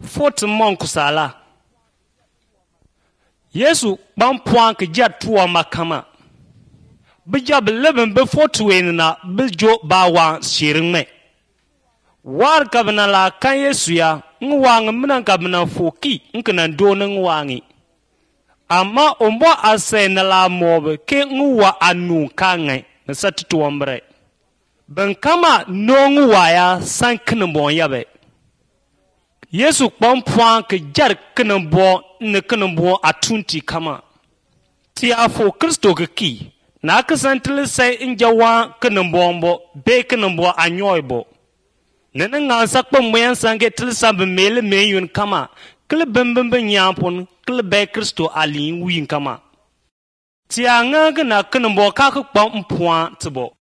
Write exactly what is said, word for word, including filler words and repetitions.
fort monk sala Yesu ban point ke jat tuwa makama bija beleben be fort wen na bijo ba wa shirin me war kabna la kan Yesu ya ngwang minan kabna foki nknan do nan wangi amma ombo ase na la mobe ke ngwa anu kangai na satitu ombre ben kama no ngwa ya san knbo yabe Yesu kpam point ke jar knbo ne knbo atunti kama ti afo Kristo ke ki na kasantle sai injawa knbo mbo be knbo anyoybo nene nga sakpa mwen sange tilsa be mele meyun kama kle bembembe nyampon kle be Kristo ali win kama ti anga na knbo ka ko kpam point tbo